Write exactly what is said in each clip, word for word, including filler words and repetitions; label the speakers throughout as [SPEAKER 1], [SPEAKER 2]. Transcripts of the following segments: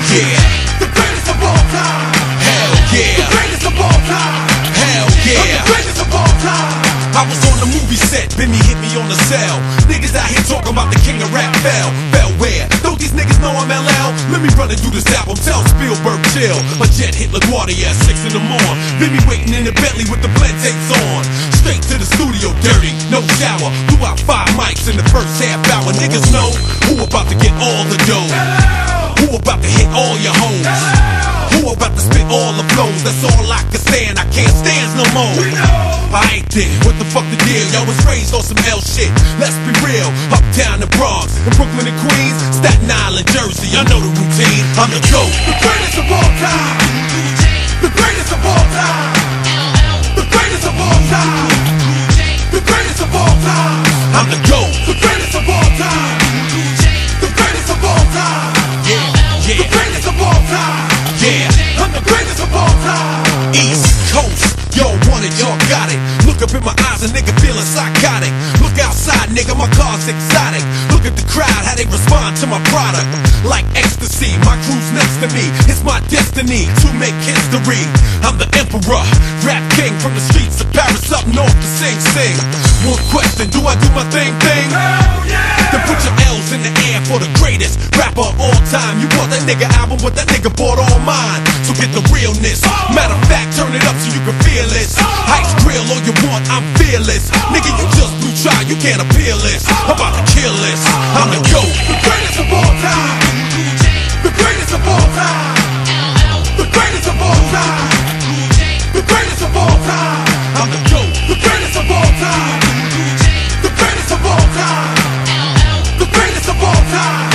[SPEAKER 1] yeah.
[SPEAKER 2] The greatest of all time.
[SPEAKER 1] Hell yeah.
[SPEAKER 2] The greatest of all time.
[SPEAKER 1] Hell yeah.
[SPEAKER 2] I'm the greatest of all time.
[SPEAKER 1] I was on the movie set, Bimmy hit me on the cell. Niggas out here talking about the king of rap fell. Fell where? Don't these niggas know I'm L L? Let me run and do this album, tell Spielberg chill. A jet hit LaGuardia at six in the morning. Bimmy waiting in the Bentley with the blend tapes on. Straight to the studio, dirty, no shower. Blew out five mics in the first half hour. Niggas know who about to get all the dough. Who about to hit all your hoes. Who about to spit all the blows. That's all I can stand, I can't stand no more. I ain't there, what the fuck the deal? Yo, was raised on some L shit, let's be real. Uptown the Bronx, in Brooklyn and Queens, Staten Island, Jersey, I know the routine. I'm the GOAT.
[SPEAKER 2] The greatest of all time. The greatest of all time. The greatest of all time. The greatest of all time.
[SPEAKER 1] I'm the GOAT.
[SPEAKER 2] The greatest of all time. The greatest of all time.
[SPEAKER 1] Yeah,
[SPEAKER 2] The
[SPEAKER 1] yeah,
[SPEAKER 2] greatest of all time.
[SPEAKER 1] yeah.
[SPEAKER 2] I'm the greatest of all time.
[SPEAKER 1] East Coast, y'all want it, y'all got it. Look up in my eyes, a nigga feeling psychotic. Look outside, nigga, my car's exotic. Look at the crowd, how they respond to my product. Like ecstasy, my crew's next to me. It's my destiny to make history. I'm the emperor, rap king from the streets of Paris up north to Sing Sing. One question, do I do my thing thing?
[SPEAKER 2] Hell yeah!
[SPEAKER 1] Then put your L's in the air for the greatest rapper of all time. You bought that nigga album, but that nigga bought all mine. So get the realness. Matter of fact, turn it up so you can feel this. Ice grill all you want, I'm fearless. Nigga, you just blew try, you can't appeal this. I'm about to kill this. I'm the GOAT.
[SPEAKER 2] The greatest of all time. The greatest of all time. The greatest of all time. The greatest of all time.
[SPEAKER 1] I'm the GOAT.
[SPEAKER 2] The greatest of all time. The greatest of all time. The greatest of all time.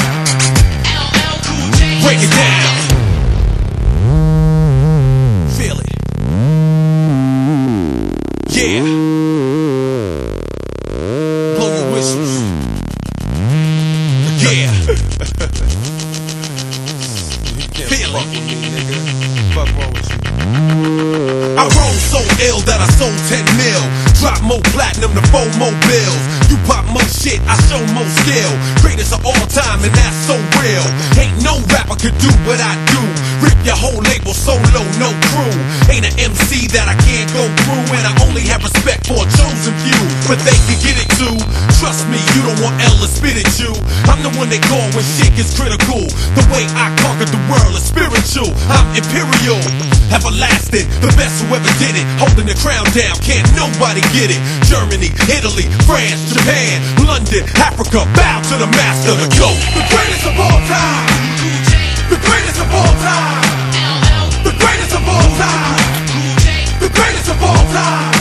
[SPEAKER 1] Break it down. Feel it. Yeah. Blow your whistles. Yeah. Feel it.
[SPEAKER 3] Fuck wrong with you?
[SPEAKER 1] I roll so ill that I sold ten mil. Drop more platinum to four more bills. You pop more shit, I show more skill. Greatest of all time, and that's so real. Ain't no rapper could do what I do. Rip your whole label solo, no crew. Ain't an M C that I can't go through. And I only have respect for a chosen few, but they can get it too. Trust me, you don't want L to spit at you. I'm the one they call when shit gets critical. The way I conquered the world is spiritual. I'm imperial, everlasting, the best who ever did it. Holding the crown down, can't nobody get it. Germany, Italy, France, Japan, London, Africa, bow to the master, the GOAT.
[SPEAKER 2] The greatest of all time. The greatest of all time. The greatest of all time. The greatest of all time.